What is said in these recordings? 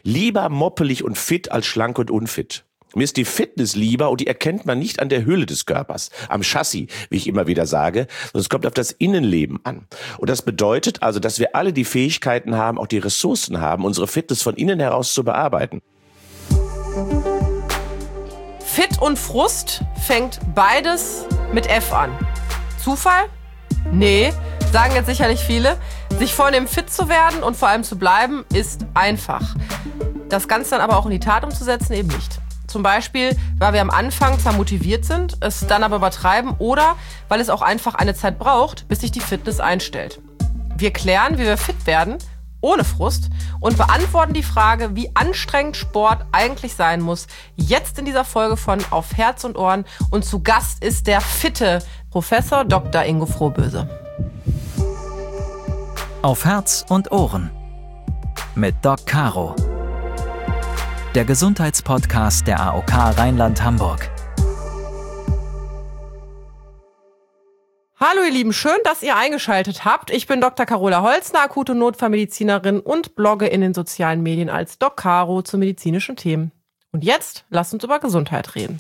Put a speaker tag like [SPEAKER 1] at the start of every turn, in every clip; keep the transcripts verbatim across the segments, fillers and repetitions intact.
[SPEAKER 1] Lieber moppelig und fit als schlank und unfit. Mir ist die Fitness lieber und die erkennt man nicht an der Hülle des Körpers, am Chassis, wie ich immer wieder sage, sondern es kommt auf das Innenleben an. Und das bedeutet also, dass wir alle die Fähigkeiten haben, auch die Ressourcen haben, unsere Fitness von innen heraus zu bearbeiten.
[SPEAKER 2] Fit und Frust fängt beides mit F an. Zufall? Nee, sagen jetzt sicherlich viele. Sich vornehmen, fit zu werden und vor allem zu bleiben, ist einfach. Das Ganze dann aber auch in die Tat umzusetzen, eben nicht. Zum Beispiel, weil wir am Anfang zwar motiviert sind, es dann aber übertreiben oder weil es auch einfach eine Zeit braucht, bis sich die Fitness einstellt. Wir klären, wie wir fit werden, ohne Frust, und beantworten die Frage, wie anstrengend Sport eigentlich sein muss, jetzt in dieser Folge von Auf Herz und Ohren. Und zu Gast ist der fitte Professor Doktor Ingo Frohböse.
[SPEAKER 3] Auf Herz und Ohren mit Doc Caro. Der Gesundheitspodcast der A O K Rheinland-Hamburg.
[SPEAKER 2] Hallo ihr Lieben, schön, dass ihr eingeschaltet habt. Ich bin Doktor Carola Holzner, akute Notfallmedizinerin und blogge in den sozialen Medien als Doc Caro zu medizinischen Themen. Und jetzt lasst uns über Gesundheit reden.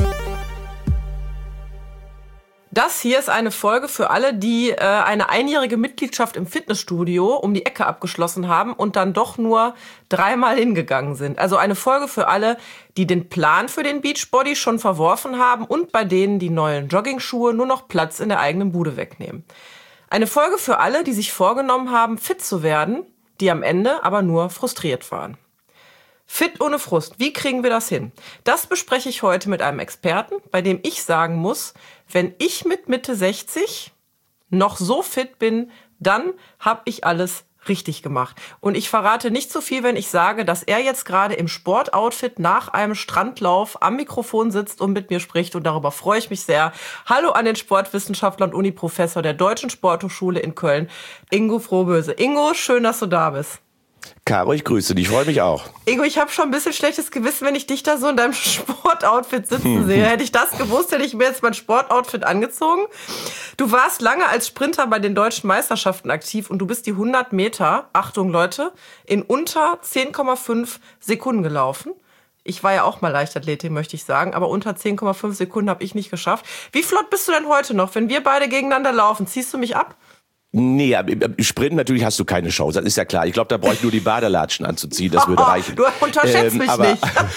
[SPEAKER 2] Das hier ist eine Folge für alle, die äh, eine einjährige Mitgliedschaft im Fitnessstudio um die Ecke abgeschlossen haben und dann doch nur dreimal hingegangen sind. Also eine Folge für alle, die den Plan für den Beachbody schon verworfen haben und bei denen die neuen Joggingschuhe nur noch Platz in der eigenen Bude wegnehmen. Eine Folge für alle, die sich vorgenommen haben, fit zu werden, die am Ende aber nur frustriert waren. Fit ohne Frust, wie kriegen wir das hin? Das bespreche ich heute mit einem Experten, bei dem ich sagen muss, wenn ich mit Mitte sechzig noch so fit bin, dann habe ich alles richtig gemacht. Und ich verrate nicht zu viel, wenn ich sage, dass er jetzt gerade im Sportoutfit nach einem Strandlauf am Mikrofon sitzt und mit mir spricht. Und darüber freue ich mich sehr. Hallo an den Sportwissenschaftler und Uniprofessor der Deutschen Sporthochschule in Köln, Ingo Frohböse. Ingo, schön, dass du da bist.
[SPEAKER 1] Caro, ich grüße dich, ich freue mich auch.
[SPEAKER 2] Ingo, ich habe schon ein bisschen schlechtes Gewissen, wenn ich dich da so in deinem Sportoutfit sitzen sehe. Hätte ich das gewusst, hätte ich mir jetzt mein Sportoutfit angezogen. Du warst lange als Sprinter bei den deutschen Meisterschaften aktiv und du bist die hundert Meter, Achtung Leute, in unter zehn Komma fünf Sekunden gelaufen. Ich war ja auch mal Leichtathletin, möchte ich sagen, aber unter zehn Komma fünf Sekunden habe ich nicht geschafft. Wie flott bist du denn heute noch? Wenn wir beide gegeneinander laufen, ziehst du mich ab?
[SPEAKER 1] Nee, im Sprint natürlich hast du keine Chance, das ist ja klar. Ich glaube, da brauche ich nur die Badelatschen anzuziehen, das würde reichen.
[SPEAKER 2] Du unterschätzt ähm, mich
[SPEAKER 1] aber,
[SPEAKER 2] nicht.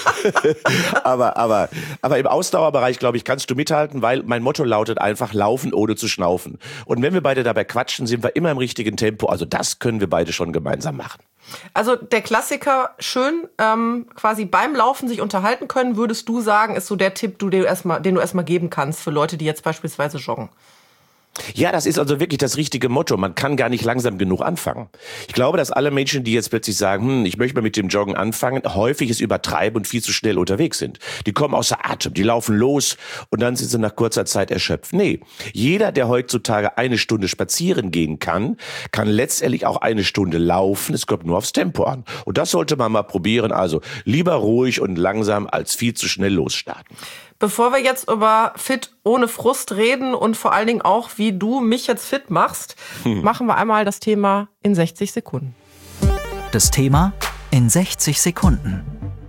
[SPEAKER 1] aber, aber, aber im Ausdauerbereich, glaube ich, kannst du mithalten, weil mein Motto lautet einfach, laufen ohne zu schnaufen. Und wenn wir beide dabei quatschen, sind wir immer im richtigen Tempo. Also das können wir beide schon gemeinsam machen.
[SPEAKER 2] Also der Klassiker, schön ähm, quasi beim Laufen sich unterhalten können, würdest du sagen, ist so der Tipp, du, den, du erstmal, den du erstmal geben kannst für Leute, die jetzt beispielsweise joggen.
[SPEAKER 1] Ja, das ist also wirklich das richtige Motto. Man kann gar nicht langsam genug anfangen. Ich glaube, dass alle Menschen, die jetzt plötzlich sagen, hm, ich möchte mal mit dem Joggen anfangen, häufig es übertreiben und viel zu schnell unterwegs sind. Die kommen außer Atem, die laufen los und dann sind sie nach kurzer Zeit erschöpft. Nee, jeder, der heutzutage eine Stunde spazieren gehen kann, kann letztendlich auch eine Stunde laufen. Es kommt nur aufs Tempo an. Und das sollte man mal probieren. Also lieber ruhig und langsam als viel zu schnell losstarten.
[SPEAKER 2] Bevor wir jetzt über fit ohne Frust reden und vor allen Dingen auch, wie du mich jetzt fit machst, hm. machen wir einmal das Thema in sechzig Sekunden.
[SPEAKER 3] Das Thema in sechzig Sekunden.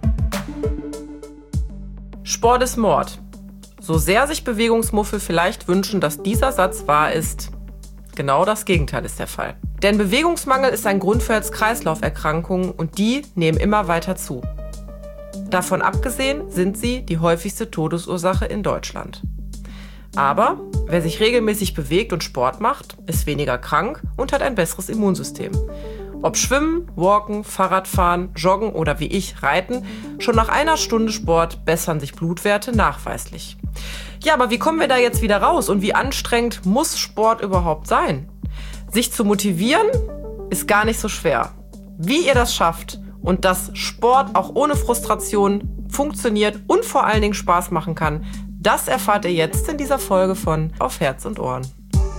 [SPEAKER 2] Sport ist Mord. So sehr sich Bewegungsmuffel vielleicht wünschen, dass dieser Satz wahr ist, genau das Gegenteil ist der Fall. Denn Bewegungsmangel ist ein Grund für Herz-Kreislauf-Erkrankungen und die nehmen immer weiter zu. Davon abgesehen sind sie die häufigste Todesursache in Deutschland. Aber wer sich regelmäßig bewegt und Sport macht, ist weniger krank und hat ein besseres Immunsystem. Ob Schwimmen, Walken, Fahrradfahren, Joggen oder wie ich Reiten, schon nach einer Stunde Sport bessern sich Blutwerte nachweislich. Ja, aber wie kommen wir da jetzt wieder raus und wie anstrengend muss Sport überhaupt sein? Sich zu motivieren ist gar nicht so schwer. Wie ihr das schafft und dass Sport auch ohne Frustration funktioniert und vor allen Dingen Spaß machen kann, das erfahrt ihr jetzt in dieser Folge von Auf Herz und Ohren.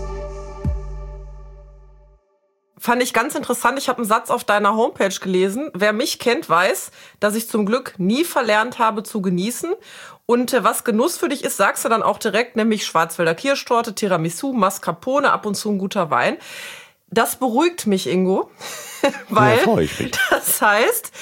[SPEAKER 2] Fand ich ganz interessant. Ich habe einen Satz auf deiner Homepage gelesen. Wer mich kennt, weiß, dass ich zum Glück nie verlernt habe zu genießen. Und äh, was Genuss für dich ist, sagst du dann auch direkt, nämlich Schwarzwälder Kirschtorte, Tiramisu, Mascarpone, ab und zu ein guter Wein. Das beruhigt mich, Ingo, weil
[SPEAKER 1] ja, freu ich mich.
[SPEAKER 2] Das heißt,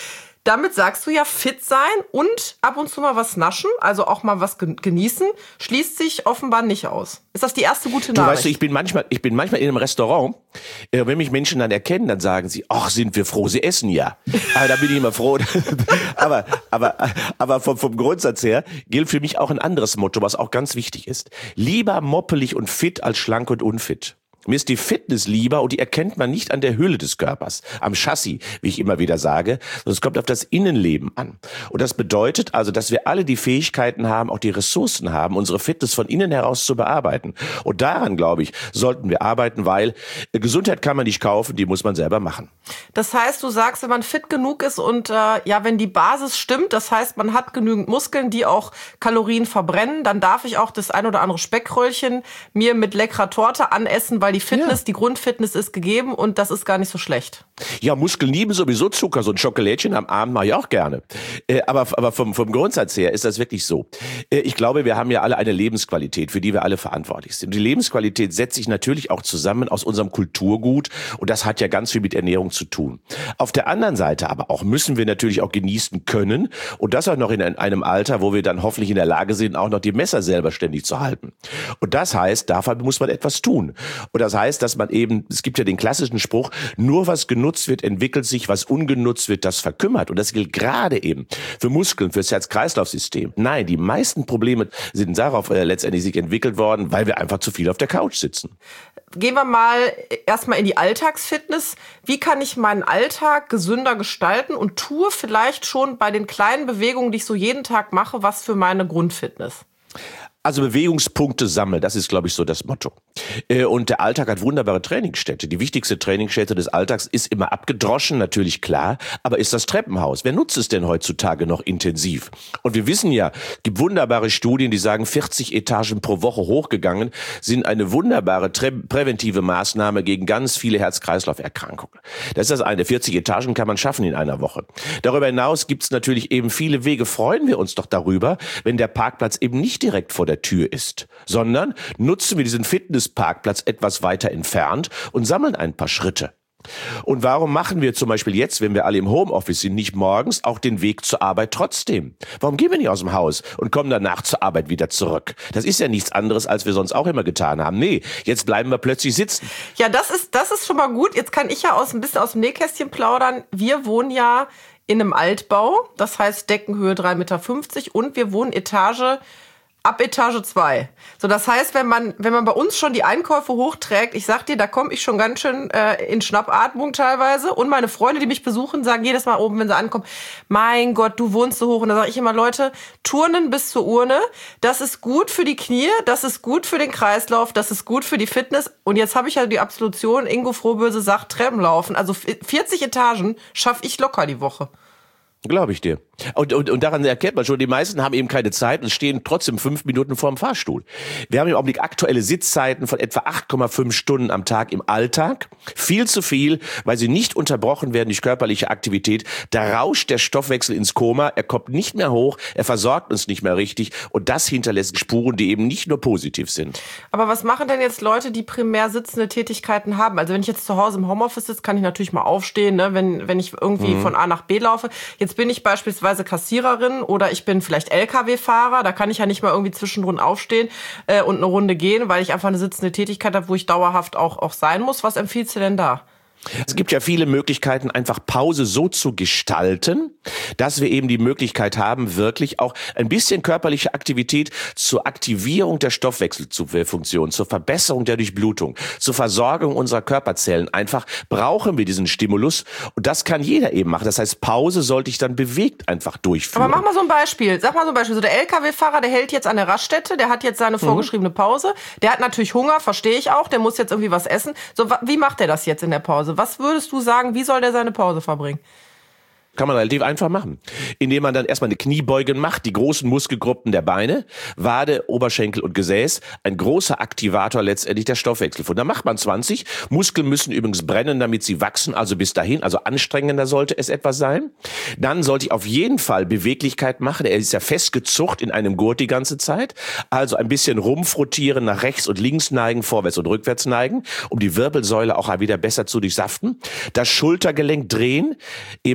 [SPEAKER 2] Damit sagst du ja, fit sein und ab und zu mal was naschen, also auch mal was genießen, schließt sich offenbar nicht aus. Ist das die erste gute Nachricht?
[SPEAKER 1] Du weißt, ich bin manchmal, ich bin manchmal in einem Restaurant, äh, wenn mich Menschen dann erkennen, dann sagen sie, ach, sind wir froh, sie essen ja. Aber da bin ich immer froh. aber, aber, aber vom, vom Grundsatz her gilt für mich auch ein anderes Motto, was auch ganz wichtig ist. Lieber moppelig und fit als schlank und unfit. Mir ist die Fitness lieber und die erkennt man nicht an der Hülle des Körpers, am Chassis, wie ich immer wieder sage, sondern es kommt auf das Innenleben an. Und das bedeutet also, dass wir alle die Fähigkeiten haben, auch die Ressourcen haben, unsere Fitness von innen heraus zu bearbeiten. Und daran, glaube ich, sollten wir arbeiten, weil Gesundheit kann man nicht kaufen, die muss man selber machen.
[SPEAKER 2] Das heißt, du sagst, wenn man fit genug ist und äh, ja, wenn die Basis stimmt, das heißt, man hat genügend Muskeln, die auch Kalorien verbrennen, dann darf ich auch das ein oder andere Speckröllchen mir mit leckerer Torte anessen, weil die Fitness, ja. die Grundfitness ist gegeben und das ist gar nicht so schlecht.
[SPEAKER 1] Ja, Muskeln lieben sowieso Zucker, so ein Schokolädchen am Abend mache ich auch gerne. Äh, aber aber vom, vom Grundsatz her ist das wirklich so. Äh, ich glaube, wir haben ja alle eine Lebensqualität, für die wir alle verantwortlich sind. Die Lebensqualität setzt sich natürlich auch zusammen aus unserem Kulturgut und das hat ja ganz viel mit Ernährung zu tun. Auf der anderen Seite aber auch müssen wir natürlich auch genießen können und das auch noch in einem Alter, wo wir dann hoffentlich in der Lage sind, auch noch die Messer selber ständig zu halten. Und das heißt, dafür muss man etwas tun. Und das heißt, dass man eben, es gibt ja den klassischen Spruch, nur was genutzt wird, entwickelt sich, was ungenutzt wird, das verkümmert. Und das gilt gerade eben für Muskeln, fürs Herz-Kreislauf-System. Nein, die meisten Probleme sind darauf äh, letztendlich sich entwickelt worden, weil wir einfach zu viel auf der Couch sitzen.
[SPEAKER 2] Gehen wir mal erstmal in die Alltagsfitness. Wie kann ich meinen Alltag gesünder gestalten und tue vielleicht schon bei den kleinen Bewegungen, die ich so jeden Tag mache, was für meine Grundfitness?
[SPEAKER 1] Also Bewegungspunkte sammeln, das ist, glaube ich, so das Motto. Und der Alltag hat wunderbare Trainingsstätte. Die wichtigste Trainingsstätte des Alltags ist immer abgedroschen, natürlich klar, aber ist das Treppenhaus. Wer nutzt es denn heutzutage noch intensiv? Und wir wissen ja, es gibt wunderbare Studien, die sagen, vierzig Etagen pro Woche hochgegangen sind eine wunderbare trä- präventive Maßnahme gegen ganz viele Herz-Kreislauf-Erkrankungen. Das ist das eine. vierzig Etagen kann man schaffen in einer Woche. Darüber hinaus gibt es natürlich eben viele Wege. Freuen wir uns doch darüber, wenn der Parkplatz eben nicht direkt vor der Tür ist, sondern nutzen wir diesen Fitnessparkplatz etwas weiter entfernt und sammeln ein paar Schritte. Und warum machen wir zum Beispiel jetzt, wenn wir alle im Homeoffice sind, nicht morgens auch den Weg zur Arbeit trotzdem? Warum gehen wir nicht aus dem Haus und kommen danach zur Arbeit wieder zurück? Das ist ja nichts anderes, als wir sonst auch immer getan haben. Nee, jetzt bleiben wir plötzlich sitzen.
[SPEAKER 2] Ja, das ist, das ist schon mal gut. Jetzt kann ich ja aus, ein bisschen aus dem Nähkästchen plaudern. Wir wohnen ja in einem Altbau, das heißt Deckenhöhe drei Komma fünfzig Meter und wir wohnen Etage ab Etage zwei. So, das heißt, wenn man, wenn man bei uns schon die Einkäufe hochträgt, ich sag dir, da komme ich schon ganz schön äh, in Schnappatmung teilweise. Und meine Freunde, die mich besuchen, sagen jedes Mal oben, wenn sie ankommen, mein Gott, du wohnst so hoch. Und da sage ich immer, Leute, Turnen bis zur Urne, das ist gut für die Knie, das ist gut für den Kreislauf, das ist gut für die Fitness. Und jetzt habe ich ja die Absolution, Ingo Frohböse sagt, Treppenlaufen. Also vierzig Etagen schaffe ich locker die Woche.
[SPEAKER 1] Glaube ich dir. Und, und, und daran erkennt man schon, die meisten haben eben keine Zeit und stehen trotzdem fünf Minuten vorm Fahrstuhl. Wir haben im Augenblick aktuelle Sitzzeiten von etwa acht Komma fünf Stunden am Tag im Alltag. Viel zu viel, weil sie nicht unterbrochen werden durch körperliche Aktivität. Da rauscht der Stoffwechsel ins Koma, er kommt nicht mehr hoch, er versorgt uns nicht mehr richtig und das hinterlässt Spuren, die eben nicht nur positiv sind.
[SPEAKER 2] Aber was machen denn jetzt Leute, die primär sitzende Tätigkeiten haben? Also wenn ich jetzt zu Hause im Homeoffice sitze, kann ich natürlich mal aufstehen, ne, wenn, wenn ich irgendwie mhm. von A nach B laufe. Jetzt bin ich beispielsweise Kassiererin oder ich bin vielleicht L K W-Fahrer, da kann ich ja nicht mal irgendwie zwischendrin aufstehen äh, und eine Runde gehen, weil ich einfach eine sitzende Tätigkeit habe, wo ich dauerhaft auch, auch sein muss. Was empfiehlst du denn da?
[SPEAKER 1] Es gibt ja viele Möglichkeiten, einfach Pause so zu gestalten, dass wir eben die Möglichkeit haben, wirklich auch ein bisschen körperliche Aktivität zur Aktivierung der Stoffwechselfunktion, zur Verbesserung der Durchblutung, zur Versorgung unserer Körperzellen. Einfach brauchen wir diesen Stimulus und das kann jeder eben machen. Das heißt, Pause sollte ich dann bewegt einfach durchführen.
[SPEAKER 2] Aber mach mal so ein Beispiel. Sag mal so ein Beispiel. So der L K W-Fahrer, der hält jetzt an der Raststätte, der hat jetzt seine vorgeschriebene Pause. Der hat natürlich Hunger, verstehe ich auch. Der muss jetzt irgendwie was essen. So, wie macht er das jetzt in der Pause? Was würdest du sagen, wie soll der seine Pause verbringen?
[SPEAKER 1] Kann man relativ einfach machen, indem man dann erstmal eine Kniebeugen macht, die großen Muskelgruppen der Beine, Wade, Oberschenkel und Gesäß, ein großer Aktivator letztendlich der Stoffwechsel. Von da macht man zwanzig. Muskeln müssen übrigens brennen, damit sie wachsen, also bis dahin, also anstrengender sollte es etwas sein. Dann sollte ich auf jeden Fall Beweglichkeit machen. Er ist ja festgezucht in einem Gurt die ganze Zeit, also ein bisschen rumfrotieren, nach rechts und links neigen, vorwärts und rückwärts neigen, um die Wirbelsäule auch wieder besser zu durchsaften. Das Schultergelenk drehen, eben rotieren.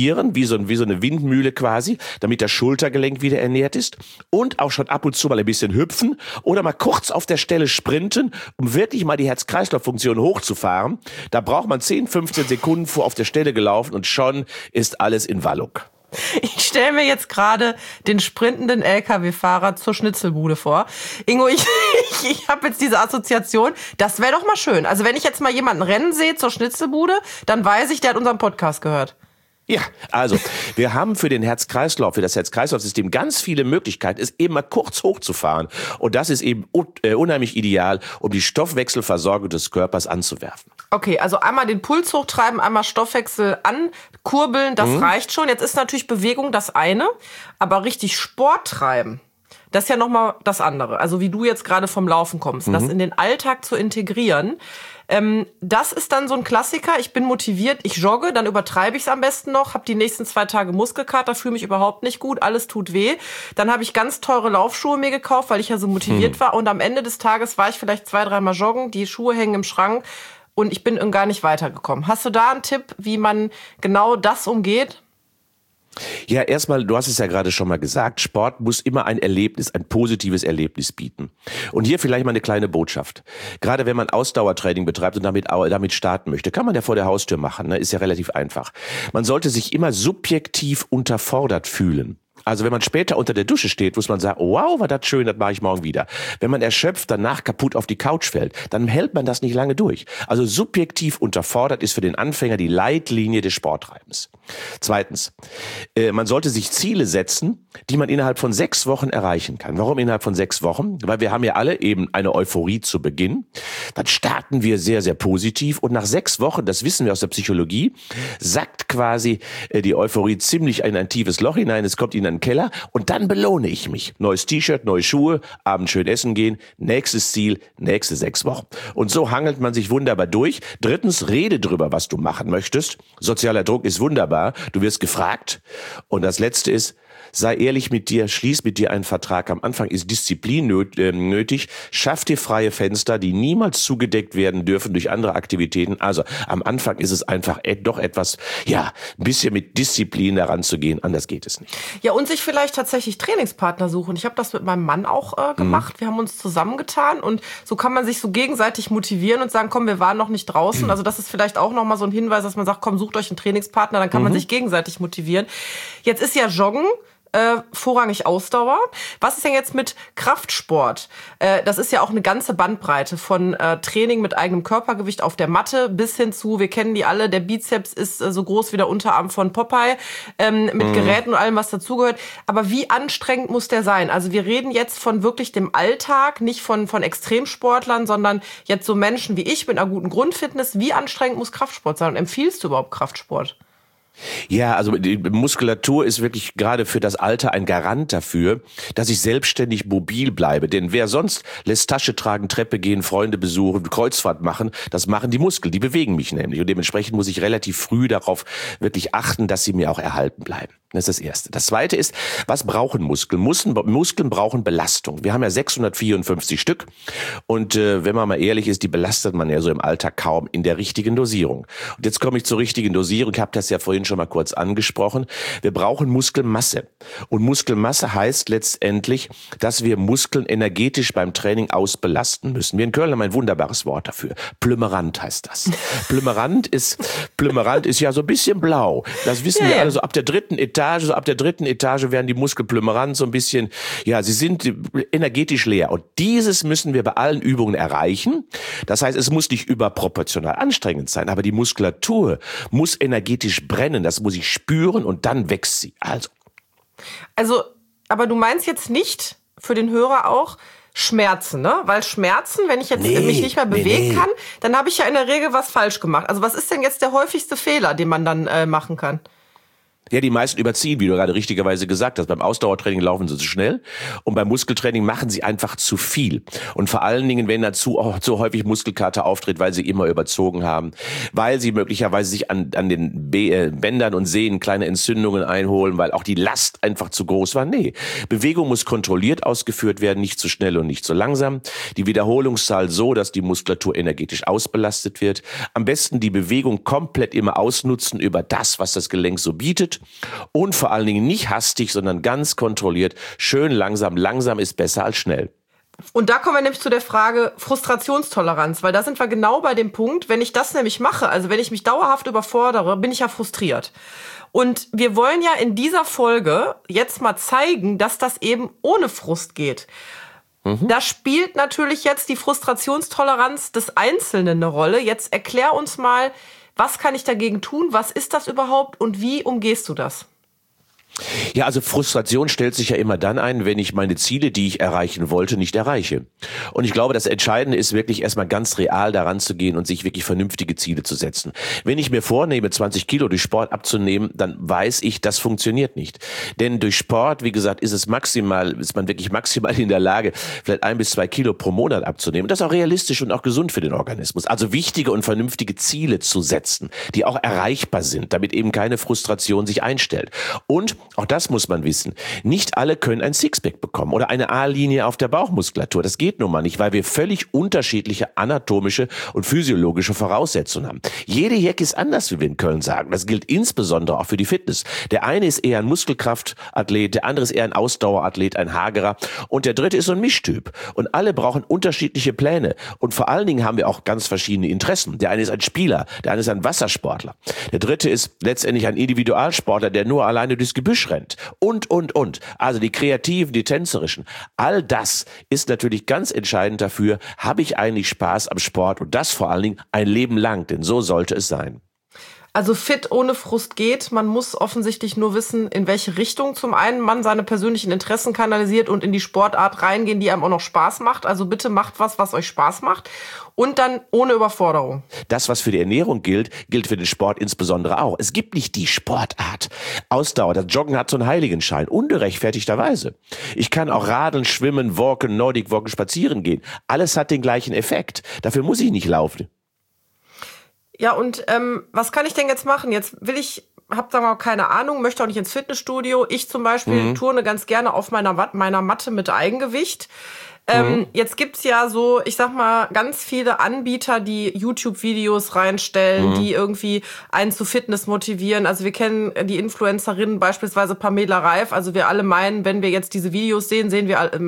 [SPEAKER 1] rotieren, wie so, wie so eine Windmühle quasi, damit das Schultergelenk wieder ernährt ist. Und auch schon ab und zu mal ein bisschen hüpfen oder mal kurz auf der Stelle sprinten, um wirklich mal die Herz-Kreislauf-Funktion hochzufahren. Da braucht man zehn, fünfzehn Sekunden vor auf der Stelle gelaufen und schon ist alles in Wallung.
[SPEAKER 2] Ich stelle mir jetzt gerade den sprintenden L K W-Fahrer zur Schnitzelbude vor. Ingo, ich, ich, ich habe jetzt diese Assoziation. Das wäre doch mal schön. Also wenn ich jetzt mal jemanden rennen sehe zur Schnitzelbude, dann weiß ich, der hat unseren Podcast gehört.
[SPEAKER 1] Ja, also wir haben für den Herz-Kreislauf, für das Herz-Kreislauf-System ganz viele Möglichkeiten, es eben mal kurz hochzufahren. Und das ist eben unheimlich ideal, um die Stoffwechselversorgung des Körpers anzuwerfen.
[SPEAKER 2] Okay, also einmal den Puls hochtreiben, einmal Stoffwechsel ankurbeln, das mhm. reicht schon. Jetzt ist natürlich Bewegung das eine, aber richtig Sport treiben, das ist ja nochmal das andere. Also wie du jetzt gerade vom Laufen kommst, mhm. das in den Alltag zu integrieren. Ähm, das ist dann so ein Klassiker. Ich bin motiviert, ich jogge, dann übertreibe ich es am besten noch, habe die nächsten zwei Tage Muskelkater, fühle mich überhaupt nicht gut, alles tut weh. Dann habe ich ganz teure Laufschuhe mir gekauft, weil ich ja so motiviert hm. war. Und am Ende des Tages war ich vielleicht zwei, dreimal joggen, die Schuhe hängen im Schrank und ich bin gar nicht weitergekommen. Hast du da einen Tipp, wie man genau das umgeht?
[SPEAKER 1] Ja, erstmal, du hast es ja gerade schon mal gesagt, Sport muss immer ein Erlebnis, ein positives Erlebnis bieten. Und hier vielleicht mal eine kleine Botschaft. Gerade wenn man Ausdauertraining betreibt und damit, damit starten möchte, kann man ja vor der Haustür machen, ne? Ist ja relativ einfach. Man sollte sich immer subjektiv unterfordert fühlen. Also wenn man später unter der Dusche steht, muss man sagen, oh, wow, war das schön, das mache ich morgen wieder. Wenn man erschöpft danach kaputt auf die Couch fällt, dann hält man das nicht lange durch. Also subjektiv unterfordert ist für den Anfänger die Leitlinie des Sporttreibens. Zweitens, äh, man sollte sich Ziele setzen, die man innerhalb von sechs Wochen erreichen kann. Warum innerhalb von sechs Wochen? Weil wir haben ja alle eben eine Euphorie zu Beginn. Dann starten wir sehr, sehr positiv und nach sechs Wochen, das wissen wir aus der Psychologie, sackt quasi äh, die Euphorie ziemlich in ein tiefes Loch hinein. Es kommt in einen Keller und dann belohne ich mich. Neues T-Shirt, neue Schuhe, abends schön essen gehen, nächstes Ziel, nächste sechs Wochen. Und so hangelt man sich wunderbar durch. Drittens, rede drüber, was du machen möchtest. Sozialer Druck ist wunderbar. Du wirst gefragt. Und das Letzte ist, sei ehrlich mit dir, schließ mit dir einen Vertrag. Am Anfang ist Disziplin nötig. Schaff dir freie Fenster, die niemals zugedeckt werden dürfen durch andere Aktivitäten. Also am Anfang ist es einfach doch etwas, ja, ein bisschen mit Disziplin daran zu gehen. Anders geht es nicht.
[SPEAKER 2] Ja, und sich vielleicht tatsächlich Trainingspartner suchen. Ich habe das mit meinem Mann auch äh, gemacht. Mhm. Wir haben uns zusammengetan und so kann man sich so gegenseitig motivieren und sagen, komm, wir waren noch nicht draußen. Mhm. Also das ist vielleicht auch nochmal so ein Hinweis, dass man sagt, komm, sucht euch einen Trainingspartner, dann kann mhm. man sich gegenseitig motivieren. Jetzt ist ja Joggen Äh, vorrangig Ausdauer. Was ist denn jetzt mit Kraftsport? Äh, das ist ja auch eine ganze Bandbreite von äh, Training mit eigenem Körpergewicht auf der Matte bis hin zu, wir kennen die alle, der Bizeps ist äh, so groß wie der Unterarm von Popeye, ähm, mit mhm. Geräten und allem, was dazugehört. Aber wie anstrengend muss der sein? Also wir reden jetzt von wirklich dem Alltag, nicht von, von Extremsportlern, sondern jetzt so Menschen wie ich mit einer guten Grundfitness. Wie anstrengend muss Kraftsport sein? Und empfiehlst du überhaupt Kraftsport?
[SPEAKER 1] Ja, also die Muskulatur ist wirklich gerade für das Alter ein Garant dafür, dass ich selbstständig mobil bleibe. Denn wer sonst lässt Tasche tragen, Treppe gehen, Freunde besuchen, Kreuzfahrt machen, das machen die Muskeln, die bewegen mich nämlich. Und dementsprechend muss ich relativ früh darauf wirklich achten, dass sie mir auch erhalten bleiben. Das ist das Erste. Das Zweite ist, was brauchen Muskeln? Muskeln, Muskeln brauchen Belastung. Wir haben ja sechshundertvierundfünfzig Stück und äh, wenn man mal ehrlich ist, die belastet man ja so im Alltag kaum in der richtigen Dosierung. Und jetzt komme ich zur richtigen Dosierung. Ich habe das ja vorhin schon mal kurz angesprochen. Wir brauchen Muskelmasse. Und Muskelmasse heißt letztendlich, dass wir Muskeln energetisch beim Training ausbelasten müssen. Wir in Köln haben ein wunderbares Wort dafür. Plümerant heißt das. Plümerant ist, Plümerant ist ja so ein bisschen blau. Das wissen ja, wir alle so ab der dritten Etage. So ab der dritten Etage werden die Muskelplümerant so ein bisschen, ja, sie sind energetisch leer. Und dieses müssen wir bei allen Übungen erreichen. Das heißt, es muss nicht überproportional anstrengend sein, aber die Muskulatur muss energetisch brennen. Das muss ich spüren und dann wächst sie. Also,
[SPEAKER 2] also, aber du meinst jetzt nicht für den Hörer auch Schmerzen, ne? Weil Schmerzen, wenn ich jetzt nee, mich nicht mehr bewegen nee, nee. kann, dann habe ich ja in der Regel was falsch gemacht. Also was ist denn jetzt der häufigste Fehler, den man dann äh, machen kann?
[SPEAKER 1] Ja, die meisten überziehen, wie du gerade richtigerweise gesagt hast. Beim Ausdauertraining laufen sie zu schnell und beim Muskeltraining machen sie einfach zu viel. Und vor allen Dingen, wenn dazu auch zu häufig Muskelkater auftritt, weil sie immer überzogen haben, weil sie möglicherweise sich an, an den Bändern und Sehnen kleine Entzündungen einholen, weil auch die Last einfach zu groß war. Nee, Bewegung muss kontrolliert ausgeführt werden, nicht zu schnell und nicht zu langsam. Die Wiederholungszahl so, dass die Muskulatur energetisch ausbelastet wird. Am besten die Bewegung komplett immer ausnutzen über das, was das Gelenk so bietet. gesund und vor allen Dingen nicht hastig, sondern ganz kontrolliert, schön langsam. Langsam ist besser als schnell.
[SPEAKER 2] Und da kommen wir nämlich zu der Frage Frustrationstoleranz, weil da sind wir genau bei dem Punkt, wenn ich das nämlich mache, also wenn ich mich dauerhaft überfordere, bin ich ja frustriert. Und wir wollen ja in dieser Folge jetzt mal zeigen, dass das eben ohne Frust geht. Mhm. Da spielt natürlich jetzt die Frustrationstoleranz des Einzelnen eine Rolle. Jetzt erklär uns mal, was kann ich dagegen tun, was ist das überhaupt und wie umgehst du das?
[SPEAKER 1] Ja, also Frustration stellt sich ja immer dann ein, wenn ich meine Ziele, die ich erreichen wollte, nicht erreiche. Und ich glaube, das Entscheidende ist wirklich erstmal ganz real daran zu gehen und sich wirklich vernünftige Ziele zu setzen. Wenn ich mir vornehme, zwanzig Kilo durch Sport abzunehmen, dann weiß ich, das funktioniert nicht. Denn durch Sport, wie gesagt, ist es maximal, ist man wirklich maximal in der Lage, vielleicht ein bis zwei Kilo pro Monat abzunehmen. Das ist auch realistisch und auch gesund für den Organismus. Also wichtige und vernünftige Ziele zu setzen, die auch erreichbar sind, damit eben keine Frustration sich einstellt. Und auch das muss man wissen. Nicht alle können ein Sixpack bekommen oder eine A-Linie auf der Bauchmuskulatur. Das geht nun mal nicht, weil wir völlig unterschiedliche anatomische und physiologische Voraussetzungen haben. Jede Jack ist anders, wie wir in Köln sagen. Das gilt insbesondere auch für die Fitness. Der eine ist eher ein Muskelkraftathlet, der andere ist eher ein Ausdauerathlet, ein Hagerer und der dritte ist so ein Mischtyp. Und alle brauchen unterschiedliche Pläne. Und vor allen Dingen haben wir auch ganz verschiedene Interessen. Der eine ist ein Spieler, der eine ist ein Wassersportler. Der dritte ist letztendlich ein Individualsportler, der nur alleine durchs Gebüsch rennt und, und, und. Also die Kreativen, die Tänzerischen. All das ist natürlich ganz entscheidend dafür, habe ich eigentlich Spaß am Sport und das vor allen Dingen ein Leben lang, denn so sollte es sein.
[SPEAKER 2] Also fit ohne Frust geht. Man muss offensichtlich nur wissen, in welche Richtung zum einen man seine persönlichen Interessen kanalisiert und in die Sportart reingehen, die einem auch noch Spaß macht. Also bitte macht was, was euch Spaß macht. Und dann ohne Überforderung.
[SPEAKER 1] Das, was für die Ernährung gilt, gilt für den Sport insbesondere auch. Es gibt nicht die Sportart. Ausdauer, das Joggen hat so einen Heiligenschein, ungerechtfertigterweise. Ich kann auch radeln, schwimmen, walken, Nordic walken, spazieren gehen. Alles hat den gleichen Effekt. Dafür muss ich nicht laufen.
[SPEAKER 2] Ja, und ähm, was kann ich denn jetzt machen? Jetzt will ich, hab sagen wir mal keine Ahnung, möchte auch nicht ins Fitnessstudio. Ich zum Beispiel mhm. turne ganz gerne auf meiner, meiner Matte mit Eigengewicht. Ähm, mhm. Jetzt gibt's ja so, ich sag mal, ganz viele Anbieter, die YouTube-Videos reinstellen, mhm. die irgendwie einen zu Fitness motivieren. Also wir kennen die Influencerinnen, beispielsweise Pamela Reif. Also wir alle meinen, wenn wir jetzt diese Videos sehen, sehen wir alle,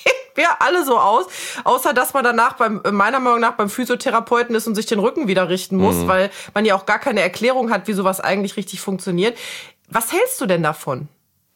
[SPEAKER 2] wir alle so aus, außer dass man danach beim, meiner Meinung nach beim Physiotherapeuten ist und sich den Rücken wieder richten muss, mhm. weil man ja auch gar keine Erklärung hat, wie sowas eigentlich richtig funktioniert. Was hältst du denn davon?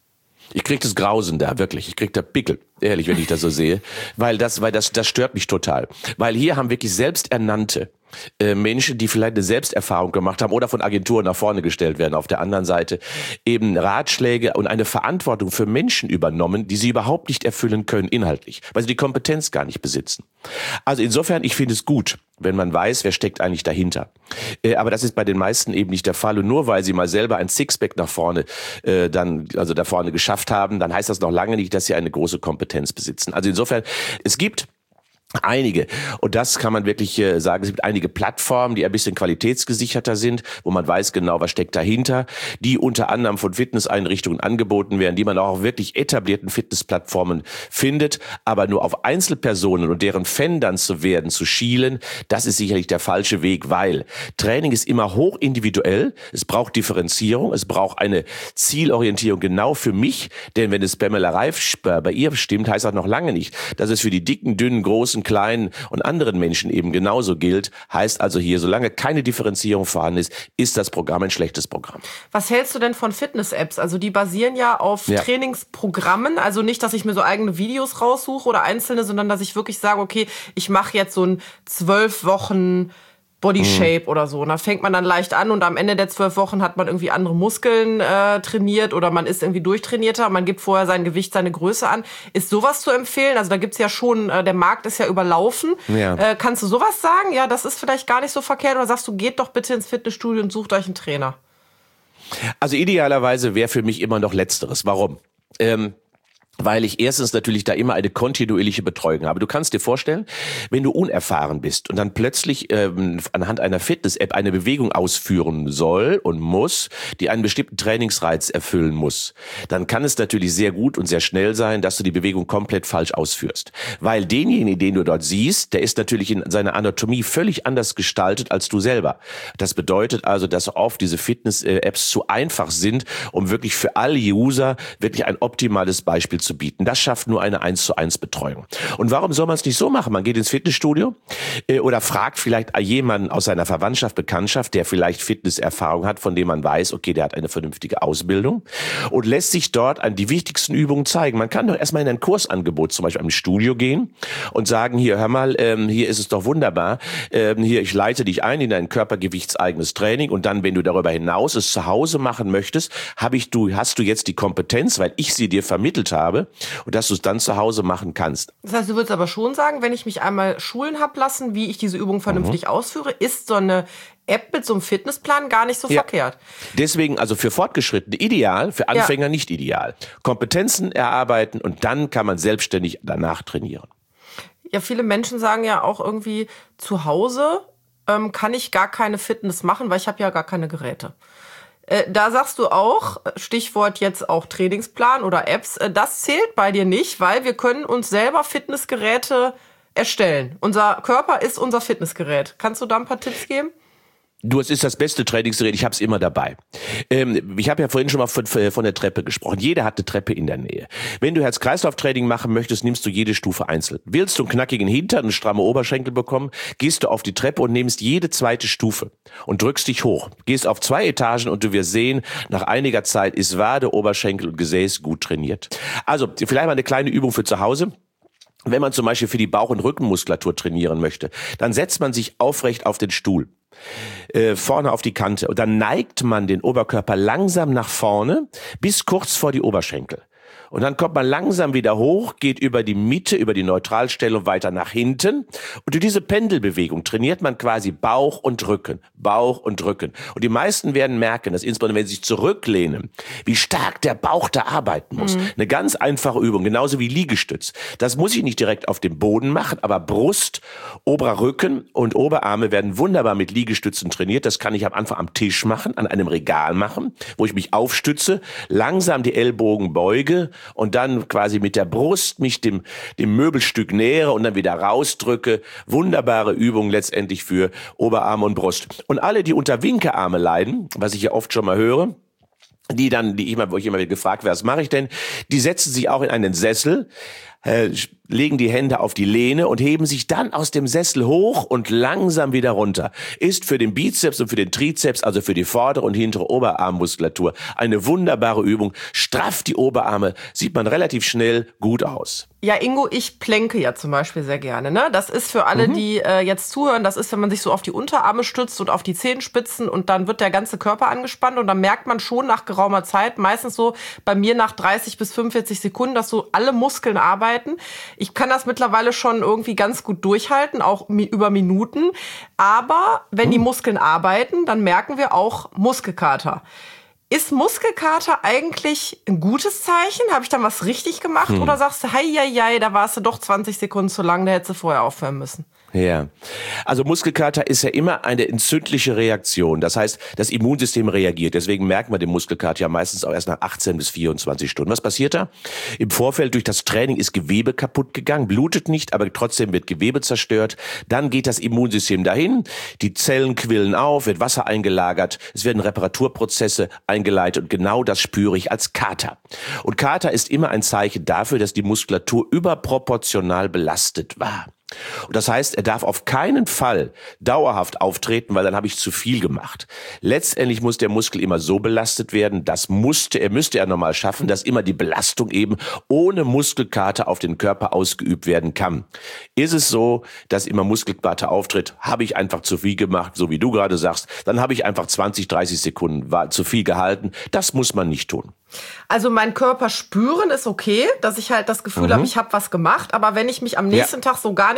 [SPEAKER 1] Ich krieg das Grausen da, wirklich. Ich krieg da Pickel, ehrlich, wenn ich das so sehe. Weil das, weil das, das stört mich total. Weil hier haben wirklich selbsternannte äh, Menschen, die vielleicht eine Selbsterfahrung gemacht haben oder von Agenturen nach vorne gestellt werden, auf der anderen Seite eben Ratschläge und eine Verantwortung für Menschen übernommen, die sie überhaupt nicht erfüllen können inhaltlich, weil sie die Kompetenz gar nicht besitzen. Also insofern, ich finde es gut, wenn man weiß, wer steckt eigentlich dahinter. Äh, aber das ist bei den meisten eben nicht der Fall. Und nur weil sie mal selber ein Sixpack nach vorne, äh, dann, also da vorne geschafft haben, dann heißt das noch lange nicht, dass sie eine große Kompetenz besitzen. Also insofern, es gibt einige. Und das kann man wirklich äh, sagen. Es gibt einige Plattformen, die ein bisschen qualitätsgesicherter sind, wo man weiß genau, was steckt dahinter, die unter anderem von Fitnesseinrichtungen angeboten werden, die man auch auf wirklich etablierten Fitnessplattformen findet. Aber nur auf Einzelpersonen und deren Fan dann zu werden, zu schielen, das ist sicherlich der falsche Weg, weil Training ist immer hoch individuell. Es braucht Differenzierung, es braucht eine Zielorientierung genau für mich. Denn wenn es Pamela Reif bei ihr stimmt, heißt das noch lange nicht, dass es für die dicken, dünnen, großen, kleinen und anderen Menschen eben genauso gilt. Heißt also hier, solange keine Differenzierung vorhanden ist, ist das Programm ein schlechtes Programm.
[SPEAKER 2] Was hältst du denn von Fitness-Apps? Also die basieren ja auf ja. Trainingsprogrammen. Also nicht, dass ich mir so eigene Videos raussuche oder einzelne, sondern dass ich wirklich sage, okay, ich mache jetzt so ein zwölf Wochen Body Shape mhm. oder so. Und da fängt man dann leicht an und am Ende der zwölf Wochen hat man irgendwie andere Muskeln äh, trainiert oder man ist irgendwie durchtrainierter. Man gibt vorher sein Gewicht, seine Größe an. Ist sowas zu empfehlen? Also da gibt's ja schon, äh, der Markt ist ja überlaufen. Ja. Äh, kannst du sowas sagen? Ja, das ist vielleicht gar nicht so verkehrt. Oder sagst du, geht doch bitte ins Fitnessstudio und sucht euch einen Trainer?
[SPEAKER 1] Also idealerweise wäre für mich immer noch Letzteres. Warum? Ähm weil ich erstens natürlich da immer eine kontinuierliche Betreuung habe. Du kannst dir vorstellen, wenn du unerfahren bist und dann plötzlich ähm, anhand einer Fitness-App eine Bewegung ausführen soll und muss, die einen bestimmten Trainingsreiz erfüllen muss, dann kann es natürlich sehr gut und sehr schnell sein, dass du die Bewegung komplett falsch ausführst. Weil denjenigen, den du dort siehst, der ist natürlich in seiner Anatomie völlig anders gestaltet als du selber. Das bedeutet also, dass oft diese Fitness-Apps zu einfach sind, um wirklich für alle User wirklich ein optimales Beispiel zu bieten. Das schafft nur eine eins zu eins Betreuung. Und warum soll man es nicht so machen? Man geht ins Fitnessstudio äh, oder fragt vielleicht jemanden aus seiner Verwandtschaft, Bekanntschaft, der vielleicht Fitnesserfahrung hat, von dem man weiß, okay, der hat eine vernünftige Ausbildung und lässt sich dort an die wichtigsten Übungen zeigen. Man kann doch erstmal in ein Kursangebot, zum Beispiel im Studio gehen und sagen, hier, hör mal, ähm, hier ist es doch wunderbar, ähm, hier, ich leite dich ein in ein körpergewichtseigenes Training und dann, wenn du darüber hinaus es zu Hause machen möchtest, hab ich, du, hast du jetzt die Kompetenz, weil ich sie dir vermittelt habe, und dass du es dann zu Hause machen kannst.
[SPEAKER 2] Das heißt, du würdest aber schon sagen, wenn ich mich einmal schulen hab lassen, wie ich diese Übung vernünftig mhm. ausführe, ist so eine App mit so einem Fitnessplan gar nicht so ja. verkehrt.
[SPEAKER 1] Deswegen also für Fortgeschrittene ideal, für Anfänger ja. nicht ideal. Kompetenzen erarbeiten und dann kann man selbstständig danach trainieren.
[SPEAKER 2] Ja, viele Menschen sagen ja auch irgendwie, zu Hause ähm, kann ich gar keine Fitness machen, weil ich habe ja gar keine Geräte. Da sagst du auch, Stichwort jetzt auch Trainingsplan oder Apps, das zählt bei dir nicht, weil wir können uns selber Fitnessgeräte erstellen. Unser Körper ist unser Fitnessgerät. Kannst du da ein paar Tipps geben?
[SPEAKER 1] Du, es ist das beste Trainingsgerät, ich habe es immer dabei. Ähm, ich habe ja vorhin schon mal von, von der Treppe gesprochen. Jeder hat eine Treppe in der Nähe. Wenn du Herz-Kreislauf-Training machen möchtest, nimmst du jede Stufe einzeln. Willst du einen knackigen Hintern und stramme Oberschenkel bekommen, gehst du auf die Treppe und nimmst jede zweite Stufe und drückst dich hoch. Gehst auf zwei Etagen und du wirst sehen, nach einiger Zeit ist Wade, Oberschenkel und Gesäß gut trainiert. Also vielleicht mal eine kleine Übung für zu Hause. Wenn man zum Beispiel für die Bauch- und Rückenmuskulatur trainieren möchte, dann setzt man sich aufrecht auf den Stuhl. Äh, vorne auf die Kante und dann neigt man den Oberkörper langsam nach vorne bis kurz vor die Oberschenkel. Und dann kommt man langsam wieder hoch, geht über die Mitte, über die Neutralstellung weiter nach hinten. Und durch diese Pendelbewegung trainiert man quasi Bauch und Rücken, Bauch und Rücken. Und die meisten werden merken, dass insbesondere wenn sie sich zurücklehnen, wie stark der Bauch da arbeiten muss. Mhm. Eine ganz einfache Übung, genauso wie Liegestütz. Das muss ich nicht direkt auf dem Boden machen, aber Brust, oberer Rücken und Oberarme werden wunderbar mit Liegestützen trainiert. Das kann ich am Anfang am Tisch machen, an einem Regal machen, wo ich mich aufstütze, langsam die Ellbogen beuge, und dann quasi mit der Brust mich dem, dem Möbelstück nähere und dann wieder rausdrücke. Wunderbare Übung letztendlich für Oberarm und Brust. Und alle, die unter Winkearme leiden, was ich ja oft schon mal höre, die dann, die immer, wo ich immer wieder gefragt werde, was mache ich denn? Die setzen sich auch in einen Sessel, äh, legen die Hände auf die Lehne und heben sich dann aus dem Sessel hoch und langsam wieder runter. Ist für den Bizeps und für den Trizeps, also für die vordere und hintere Oberarmmuskulatur, eine wunderbare Übung. Strafft die Oberarme, sieht man relativ schnell gut aus.
[SPEAKER 2] Ja, Ingo, ich plänke ja zum Beispiel sehr gerne. Ne? Das ist für alle, mhm. die äh, jetzt zuhören, das ist, wenn man sich so auf die Unterarme stützt und auf die Zehenspitzen und dann wird der ganze Körper angespannt und dann merkt man schon nach geraumer Zeit, meistens so bei mir nach dreißig bis fünfundvierzig Sekunden, dass so alle Muskeln arbeiten. Ich kann das mittlerweile schon irgendwie ganz gut durchhalten, auch mi- über Minuten. Aber wenn mhm. die Muskeln arbeiten, dann merken wir auch Muskelkater. Ist Muskelkater eigentlich ein gutes Zeichen? Habe ich dann was richtig gemacht? Hm. Oder sagst du, hei, hei, hei, da warst du doch zwanzig Sekunden zu lang, da hättest du vorher aufhören müssen?
[SPEAKER 1] Ja, also Muskelkater ist ja immer eine entzündliche Reaktion. Das heißt, das Immunsystem reagiert. Deswegen merkt man den Muskelkater ja meistens auch erst nach achtzehn bis vierundzwanzig Stunden. Was passiert da? Im Vorfeld durch das Training ist Gewebe kaputt gegangen, blutet nicht, aber trotzdem wird Gewebe zerstört. Dann geht das Immunsystem dahin, die Zellen quillen auf, wird Wasser eingelagert, es werden Reparaturprozesse eingeleitet und genau das spüre ich als Kater. Und Kater ist immer ein Zeichen dafür, dass die Muskulatur überproportional belastet war. Und das heißt, er darf auf keinen Fall dauerhaft auftreten, weil dann habe ich zu viel gemacht. Letztendlich muss der Muskel immer so belastet werden, das musste er, müsste er normal schaffen, dass immer die Belastung eben ohne Muskelkater auf den Körper ausgeübt werden kann. Ist es so, dass immer Muskelkater auftritt, habe ich einfach zu viel gemacht, so wie du gerade sagst, dann habe ich einfach zwanzig, dreißig Sekunden war zu viel gehalten. Das muss man nicht tun.
[SPEAKER 2] Also mein Körper spüren ist okay, dass ich halt das Gefühl mhm. habe, ich habe was gemacht, aber wenn ich mich am nächsten ja. Tag so gar nicht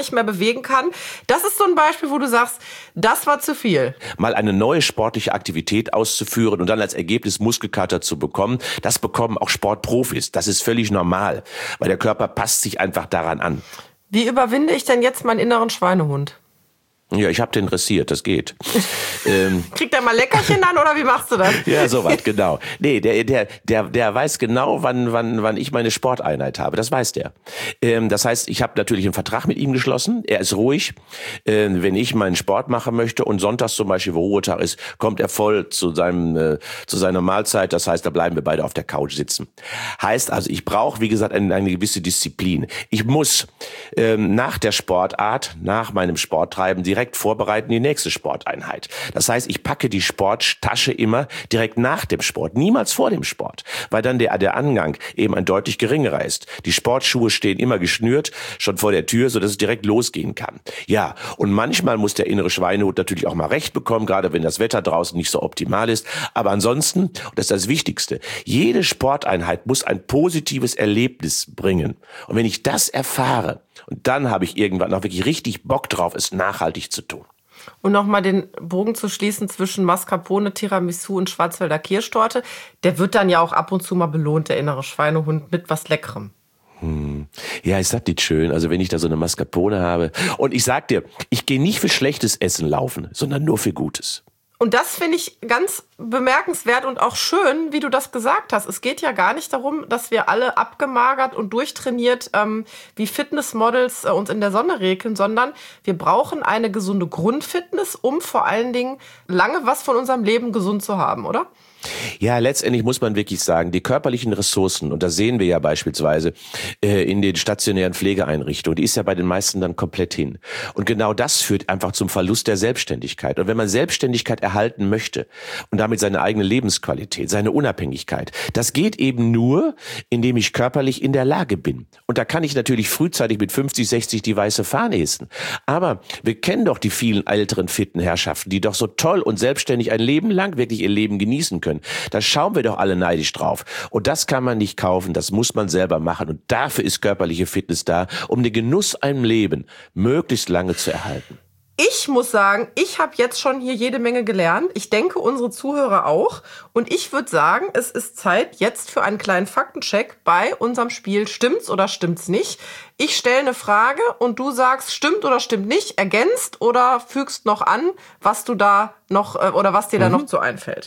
[SPEAKER 2] nicht mehr bewegen kann. Das ist so ein Beispiel, wo du sagst, das war zu viel.
[SPEAKER 1] Mal eine neue sportliche Aktivität auszuführen und dann als Ergebnis Muskelkater zu bekommen, das bekommen auch Sportprofis. Das ist völlig normal, weil der Körper passt sich einfach daran an.
[SPEAKER 2] Wie überwinde ich denn jetzt meinen inneren Schweinehund?
[SPEAKER 1] Ja, ich habe den dressiert, das geht. ähm,
[SPEAKER 2] Kriegt er mal Leckerchen dann oder wie machst du das?
[SPEAKER 1] Ja, soweit, genau. Nee, der, der, der, der weiß genau, wann, wann, wann ich meine Sporteinheit habe. Das weiß der. Ähm, das heißt, ich habe natürlich einen Vertrag mit ihm geschlossen. Er ist ruhig. Ähm, wenn ich meinen Sport machen möchte und sonntags zum Beispiel, wo Ruhetag ist, kommt er voll zu seinem, äh, zu seiner Mahlzeit. Das heißt, da bleiben wir beide auf der Couch sitzen. Heißt also, ich brauche, wie gesagt, eine, eine gewisse Disziplin. Ich muss ähm, nach der Sportart, nach meinem Sporttreiben direkt vorbereiten die nächste Sporteinheit. Das heißt, ich packe die Sporttasche immer direkt nach dem Sport, niemals vor dem Sport, weil dann der, der Angang eben ein deutlich geringerer ist. Die Sportschuhe stehen immer geschnürt, schon vor der Tür, sodass es direkt losgehen kann. Ja, und manchmal muss der innere Schweinehund natürlich auch mal recht bekommen, gerade wenn das Wetter draußen nicht so optimal ist. Aber ansonsten, und das ist das Wichtigste, jede Sporteinheit muss ein positives Erlebnis bringen. Und wenn ich das erfahre, und dann habe ich irgendwann auch wirklich richtig Bock drauf, es nachhaltig zu tun.
[SPEAKER 2] Und nochmal den Bogen zu schließen zwischen Mascarpone, Tiramisu und Schwarzwälder Kirschtorte. Der wird dann ja auch ab und zu mal belohnt, der innere Schweinehund, mit was Leckerem.
[SPEAKER 1] Hm. Ja, ist das nicht schön? Also wenn ich da so eine Mascarpone habe. Und ich sag dir, ich gehe nicht für schlechtes Essen laufen, sondern nur für Gutes.
[SPEAKER 2] Und das finde ich ganz bemerkenswert und auch schön, wie du das gesagt hast. Es geht ja gar nicht darum, dass wir alle abgemagert und durchtrainiert ähm, wie Fitnessmodels äh, uns in der Sonne regeln, sondern wir brauchen eine gesunde Grundfitness, um vor allen Dingen lange was von unserem Leben gesund zu haben, oder?
[SPEAKER 1] Ja, letztendlich muss man wirklich sagen, die körperlichen Ressourcen, und das sehen wir ja beispielsweise äh, in den stationären Pflegeeinrichtungen, die ist ja bei den meisten dann komplett hin. Und genau das führt einfach zum Verlust der Selbstständigkeit. Und wenn man Selbstständigkeit erhalten möchte und damit seine eigene Lebensqualität, seine Unabhängigkeit, das geht eben nur, indem ich körperlich in der Lage bin. Und da kann ich natürlich frühzeitig mit fünfzig, sechzig die weiße Fahne hissen. Aber wir kennen doch die vielen älteren, fitten Herrschaften, die doch so toll und selbstständig ein Leben lang wirklich ihr Leben genießen können. Da schauen wir doch alle neidisch drauf. Und das kann man nicht kaufen, das muss man selber machen. Und dafür ist körperliche Fitness da, um den Genuss einem Leben möglichst lange zu erhalten.
[SPEAKER 2] Ich muss sagen, ich habe jetzt schon hier jede Menge gelernt. Ich denke, unsere Zuhörer auch. Und ich würde sagen, es ist Zeit jetzt für einen kleinen Faktencheck bei unserem Spiel Stimmt's oder stimmt's nicht? Ich stelle eine Frage und du sagst, stimmt oder stimmt nicht, ergänzt oder fügst noch an, was du da noch oder was dir da mhm. noch so einfällt.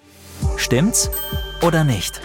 [SPEAKER 3] Stimmt's oder nicht?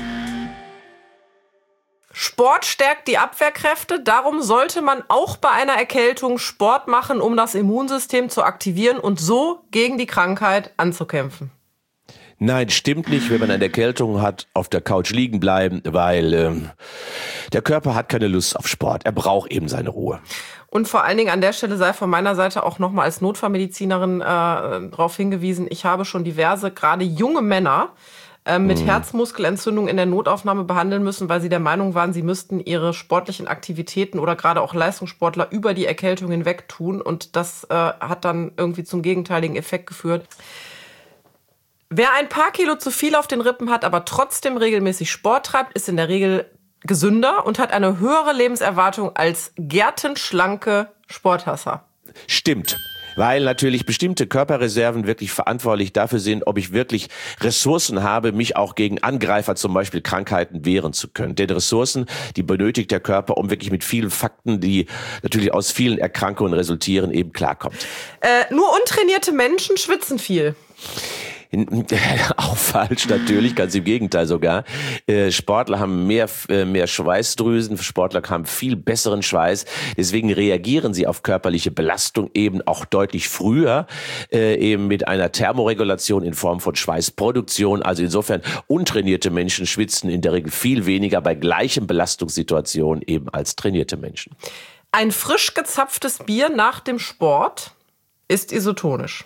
[SPEAKER 2] Sport stärkt die Abwehrkräfte, darum sollte man auch bei einer Erkältung Sport machen, um das Immunsystem zu aktivieren und so gegen die Krankheit anzukämpfen.
[SPEAKER 1] Nein, stimmt nicht, wenn man eine Erkältung hat, auf der Couch liegen bleiben, weil ähm, der Körper hat keine Lust auf Sport. Er braucht eben seine Ruhe.
[SPEAKER 2] Und vor allen Dingen an der Stelle sei von meiner Seite auch nochmal als Notfallmedizinerin äh, darauf hingewiesen, ich habe schon diverse, gerade junge Männer, äh, mit mhm. Herzmuskelentzündung in der Notaufnahme behandeln müssen, weil sie der Meinung waren, sie müssten ihre sportlichen Aktivitäten oder gerade auch Leistungssportler über die Erkältung hinweg tun. Und das äh, hat dann irgendwie zum gegenteiligen Effekt geführt. Wer ein paar Kilo zu viel auf den Rippen hat, aber trotzdem regelmäßig Sport treibt, ist in der Regel gesünder und hat eine höhere Lebenserwartung als gärtenschlanke Sporthasser.
[SPEAKER 1] Stimmt. Weil natürlich bestimmte Körperreserven wirklich verantwortlich dafür sind, ob ich wirklich Ressourcen habe, mich auch gegen Angreifer, zum Beispiel Krankheiten, wehren zu können. Denn Ressourcen, die benötigt der Körper, um wirklich mit vielen Fakten, die natürlich aus vielen Erkrankungen resultieren, eben klarkommt.
[SPEAKER 2] Äh, nur untrainierte Menschen schwitzen viel.
[SPEAKER 1] Auch falsch natürlich, ganz im Gegenteil sogar. Äh, Sportler haben mehr, äh, mehr Schweißdrüsen, Sportler haben viel besseren Schweiß, deswegen reagieren sie auf körperliche Belastung eben auch deutlich früher, äh, eben mit einer Thermoregulation in Form von Schweißproduktion. Also insofern, untrainierte Menschen schwitzen in der Regel viel weniger bei gleichen Belastungssituationen eben als trainierte Menschen.
[SPEAKER 2] Ein frisch gezapftes Bier nach dem Sport ist isotonisch.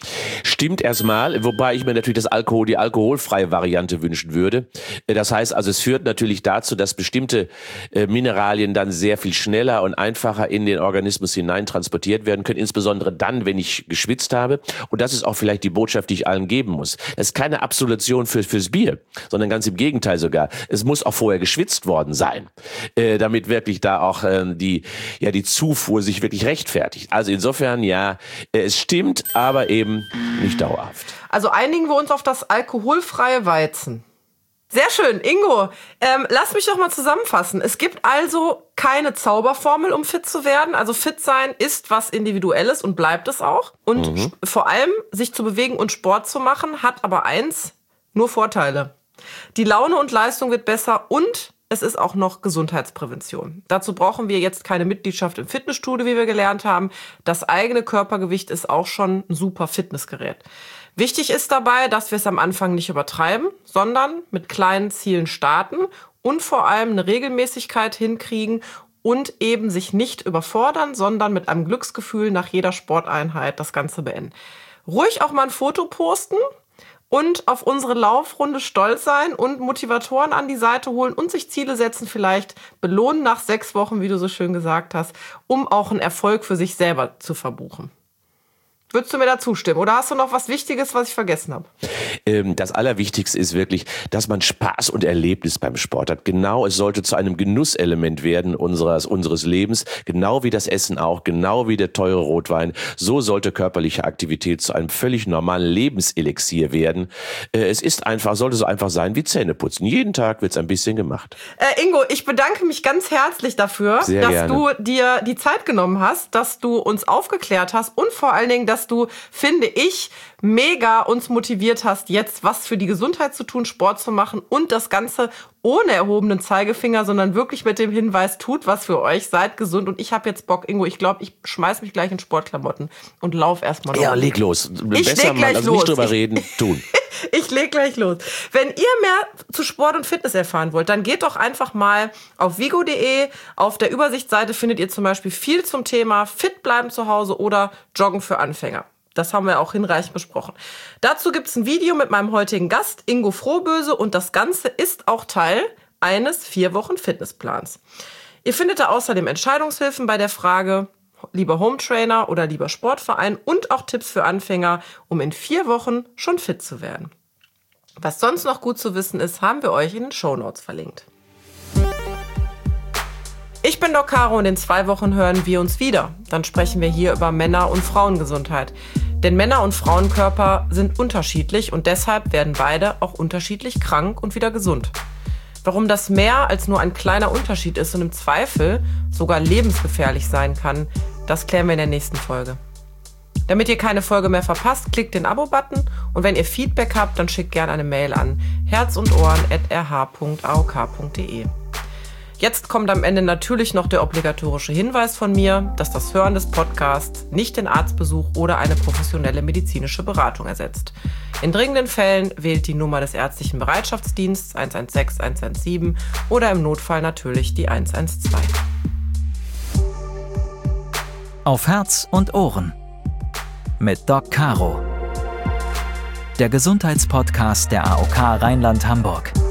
[SPEAKER 1] Stimmt erstmal, wobei ich mir natürlich das Alkohol, die alkoholfreie Variante wünschen würde. Das heißt also, es führt natürlich dazu, dass bestimmte äh, Mineralien dann sehr viel schneller und einfacher in den Organismus hinein transportiert werden können, insbesondere dann, wenn ich geschwitzt habe. Und das ist auch vielleicht die Botschaft, die ich allen geben muss. Das ist keine Absolution für, fürs Bier, sondern ganz im Gegenteil sogar. Es muss auch vorher geschwitzt worden sein, äh, damit wirklich da auch äh, die, ja, die Zufuhr sich wirklich rechtfertigt. Also insofern, ja, äh, es stimmt, aber eben nicht dauerhaft.
[SPEAKER 2] Also einigen wir uns auf das alkoholfreie Weizen. Sehr schön, Ingo. Ähm, lass mich doch mal zusammenfassen. Es gibt also keine Zauberformel, um fit zu werden. Also fit sein ist was Individuelles und bleibt es auch. Und mhm. vor allem sich zu bewegen und Sport zu machen, hat aber eins, nur Vorteile. Die Laune und Leistung wird besser und es ist auch noch Gesundheitsprävention. Dazu brauchen wir jetzt keine Mitgliedschaft im Fitnessstudio, wie wir gelernt haben. Das eigene Körpergewicht ist auch schon ein super Fitnessgerät. Wichtig ist dabei, dass wir es am Anfang nicht übertreiben, sondern mit kleinen Zielen starten und vor allem eine Regelmäßigkeit hinkriegen und eben sich nicht überfordern, sondern mit einem Glücksgefühl nach jeder Sporteinheit das Ganze beenden. Ruhig auch mal ein Foto posten und auf unsere Laufrunde stolz sein und Motivatoren an die Seite holen und sich Ziele setzen, vielleicht belohnen nach sechs Wochen, wie du so schön gesagt hast, um auch einen Erfolg für sich selber zu verbuchen. Würdest du mir da zustimmen? Oder hast du noch was Wichtiges, was ich vergessen habe?
[SPEAKER 1] Ähm, das Allerwichtigste ist wirklich, dass man Spaß und Erlebnis beim Sport hat. Genau, es sollte zu einem Genusselement werden unseres, unseres Lebens. Genau wie das Essen auch, genau wie der teure Rotwein. So sollte körperliche Aktivität zu einem völlig normalen Lebenselixier werden. Äh, es ist einfach, sollte so einfach sein wie Zähneputzen. Jeden Tag wird es ein bisschen gemacht.
[SPEAKER 2] Äh, Ingo, ich bedanke mich ganz herzlich dafür,
[SPEAKER 1] Sehr
[SPEAKER 2] dass
[SPEAKER 1] gerne.
[SPEAKER 2] du dir die Zeit genommen hast, dass du uns aufgeklärt hast und vor allen Dingen, dass du, finde ich, mega uns motiviert hast, jetzt was für die Gesundheit zu tun, Sport zu machen und das Ganze ohne erhobenen Zeigefinger, sondern wirklich mit dem Hinweis, tut was für euch, seid gesund. Und ich habe jetzt Bock, Ingo, ich glaube, ich schmeiß mich gleich in Sportklamotten und lauf erstmal noch.
[SPEAKER 1] Ja, leg los.
[SPEAKER 2] Ich
[SPEAKER 1] Besser
[SPEAKER 2] leg gleich
[SPEAKER 1] mal, also
[SPEAKER 2] los.
[SPEAKER 1] nicht drüber
[SPEAKER 2] Ich,
[SPEAKER 1] reden, tun.
[SPEAKER 2] Ich leg gleich los. Wenn ihr mehr zu Sport und Fitness erfahren wollt, dann geht doch einfach mal auf vigo punkt de. Auf der Übersichtsseite findet ihr zum Beispiel viel zum Thema Fit bleiben zu Hause oder Joggen für Anfänger. Das haben wir auch hinreichend besprochen. Dazu gibt's ein Video mit meinem heutigen Gast, Ingo Frohböse, und das Ganze ist auch Teil eines vier Wochen Fitnessplans. Ihr findet da außerdem Entscheidungshilfen bei der Frage, lieber Hometrainer oder lieber Sportverein und auch Tipps für Anfänger, um in vier Wochen schon fit zu werden. Was sonst noch gut zu wissen ist, haben wir euch in den Shownotes verlinkt. Ich bin Doc Caro und in zwei Wochen hören wir uns wieder. Dann sprechen wir hier über Männer- und Frauengesundheit. Denn Männer- und Frauenkörper sind unterschiedlich und deshalb werden beide auch unterschiedlich krank und wieder gesund. Warum das mehr als nur ein kleiner Unterschied ist und im Zweifel sogar lebensgefährlich sein kann, das klären wir in der nächsten Folge. Damit ihr keine Folge mehr verpasst, klickt den Abo-Button und wenn ihr Feedback habt, dann schickt gerne eine Mail an herz und ohren at r h punkt a o k punkt d e. Jetzt kommt am Ende natürlich noch der obligatorische Hinweis von mir, dass das Hören des Podcasts nicht den Arztbesuch oder eine professionelle medizinische Beratung ersetzt. In dringenden Fällen wählt die Nummer des ärztlichen Bereitschaftsdienstes eins eins sechs eins eins sieben oder im Notfall natürlich die eins eins zwei.
[SPEAKER 3] Auf Herz und Ohren mit Doc Caro. Der Gesundheitspodcast der A O K Rheinland-Hamburg.